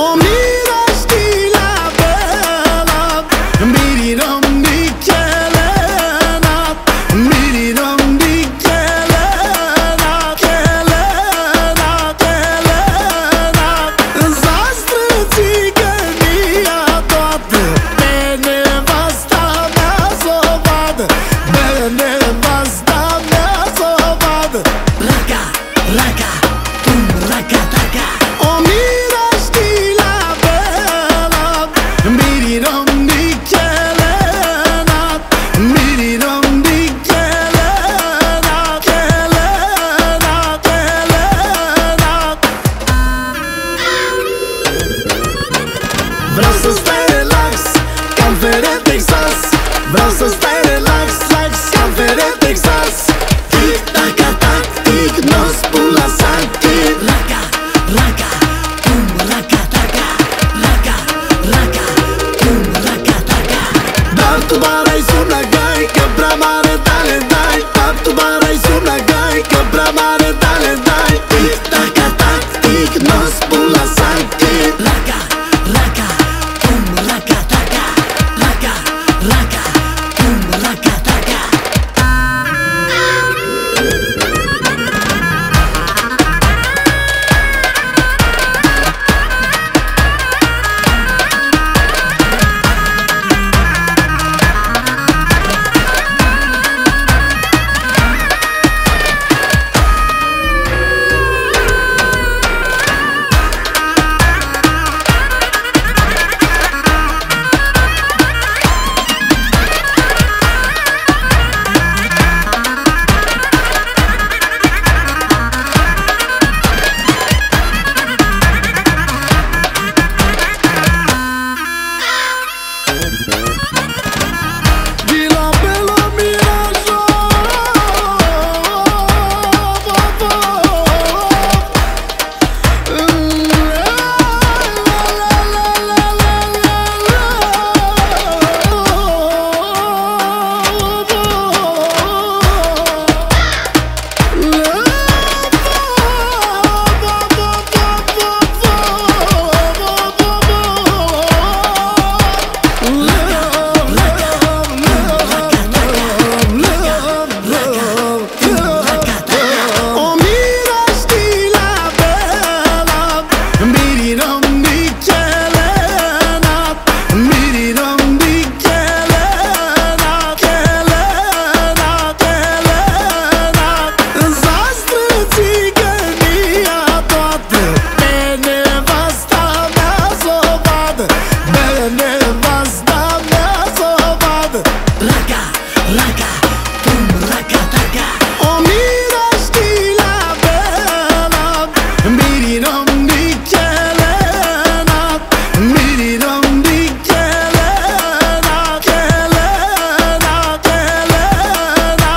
O mira stila bella, miriram dikelena, miriram dikelena, kelena, kelena. Zastrățică mia toată, pe nevasta mea s-o vadă, pe nevasta mea s-o vadă. Raca, raca, tum, raca, taca. O mira stila bella, miriram dikelena, miriram dikelena, kelena, kelena. Vreau să stai relax, ca-n fere Texas. Vreau să stai relax, relax, ca-n fere Texas. Tic-tac-tac, tic, n-o spun la sac, tic. Raca, raca, tum, raca, taca. Raca, raca, tum, raca, taca. Dar tu barai sună gai, că prea mare talent dai. Dar tu barai sună gai, că prea mare talent dai. Tic-tac-tac, tic, n-o spun la sac, tic. Raca, raca, tum, raca, taca. Raca, raca, tum, raca, taca. Vila Bella Mirajo, o mira stila bella, miriram dikelena, miriram dikelena, kelena, kelena. Zastrățică mia toată, pe nevasta mea s-o vadă, pe nevasta mea s-o vadă. Raca, raca, tum, raca, taca. O mira stila bella, miriram dikelena, miriram dikelena, kelena, kelena.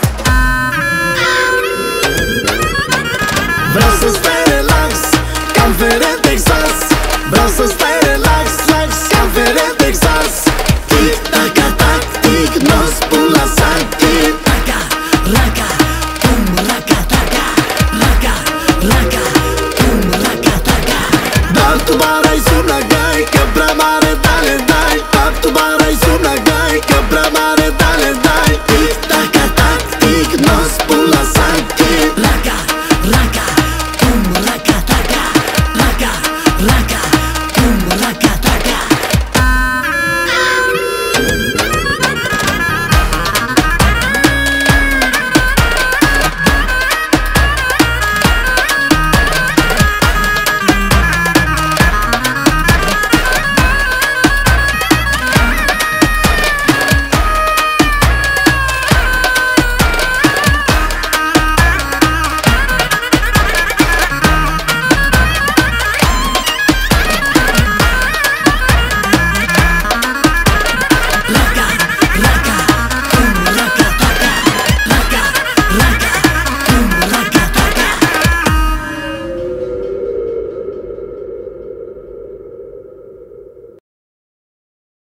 Vreau să stai relax, ca-n fere Texas. Vreau să stai relax, relax, ca-n fere Texas. Tic-tac-tac, tic, n-o spun la sac, tic. Raca, raca, tum, raca, taca. Raca, raca, tum, raca, taca. Dar tu barai sună gai, că prea mare